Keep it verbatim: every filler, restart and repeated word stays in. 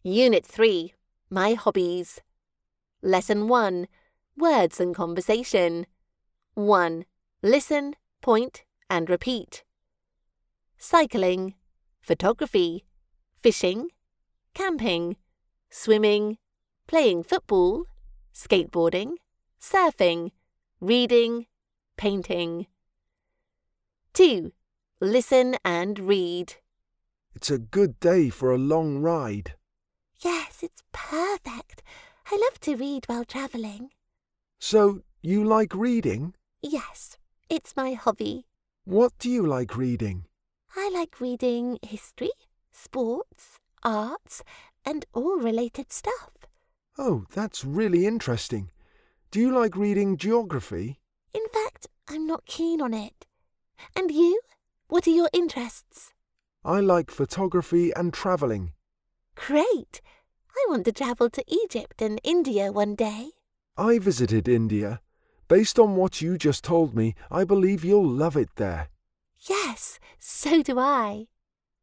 Unit three, My Hobbies. Lesson one, Words and Conversation. one. Listen, point, and repeat. Cycling, photography, fishing, camping, swimming, playing football, skateboarding, surfing, reading, painting. two. Listen and read. It's a good day for a long ride. Yes, it's perfect. I love to read while travelling. So, you like reading? Yes, it's my hobby. What do you like reading? I like reading history, sports, arts, and all related stuff. Oh, that's really interesting. Do you like reading geography? In fact, I'm not keen on it. And you? What are your interests? I like photography and travelling. Great! I want to travel to Egypt and India one day. I visited India. Based on what you just told me, I believe you'll love it there. Yes, so do I.